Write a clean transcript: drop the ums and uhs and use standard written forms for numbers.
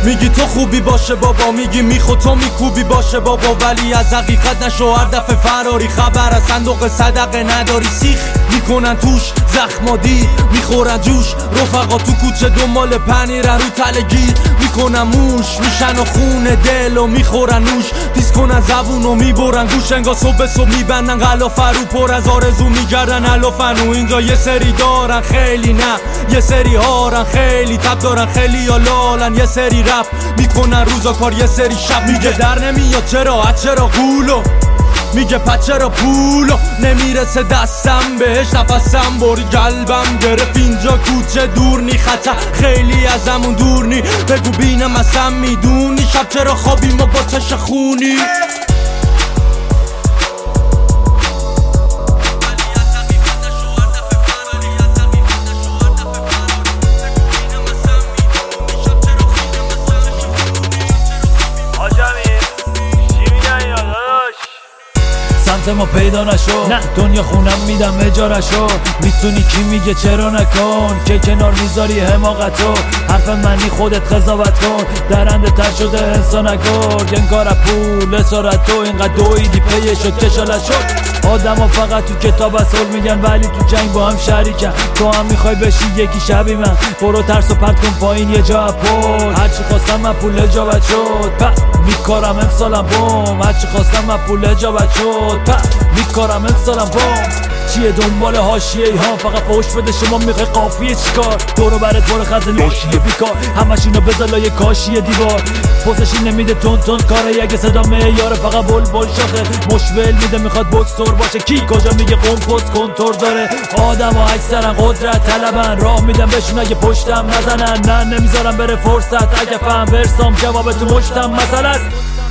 میگی تو خوبی باشه بابا، میگی میخو تو میکوبی باشه بابا، ولی از حقیقت نشو هر دفعه فراری. خبر از صندوق صدقه نداری، سیخ میکنن توش زخمادی، میخورن جوش رفقا تو کوچه دنبال پنیر رو تلگیر میکنن موش، میشن و خون دل و میخورن نوش، دیس کنن زبون و میبرن گوش، انگار صبح صبح میبندن غلافه رو پر از آرزو میگردن علافن. و اینجا یه سری دارن خیلی، نه یه سری هارن خیلی، تب دارن خیلی یا لالن، یه سری رپ میکنن روزا کار یه سری شب. میگه در نمیاد چرا قولو، میگه پس چرا پولو نمیرسه دستم بهش، نفسم بری قلبم گرفت اینجا کوچه دور نی، خطر خیلی ازمون دور نی، بگو بینم اصلا میدونی شب چرا خوابیم و با چش خونی. سمت ما پیدا نشو، دنیا خونم میدم اجارشو، میتونی کی میگه چرا نکن، که کنار میذاری حماقتو، حرف منی خودت قضاوت کن، درنده تر شده انسان نگرد، انگار پول اسارت تو اینقدر دویدی پیه شد کشالت شد. آدم ها فقط تو کتاب اصول میگن ولی تو جنگ با هم شریکن، تو هم میخوای بشی یکی شبی من، برو ترس و پرت کن پایین یه جا پول، هرچی خواستم من پول اجابت شد، میکارم امسالم بوم، هرچی خواستم من پول اجابت شد، میکارم امسالم بوم. چیه دنبال حاشیه ها فقط فوش بده، شما میخوای قافیه چیکار، دورو برت برو خزه لاشیه بیکار، همش اینو بذار لایه کاشیه دیوار، پوزشی نمیده تون کاره، اگه صدا معیاره فقط بلبل شاخه، مشول میده میخواد بوکسور باشه، کی کجا میگه قمپوز کنتور داره، آدم ها اکثرا قدرت طلبن، راه میدم بهشون اگه پشتم نزنن، نه نمیذارم بره فرصت، اگه فهم برسام جواب تو مشتم مسئله است.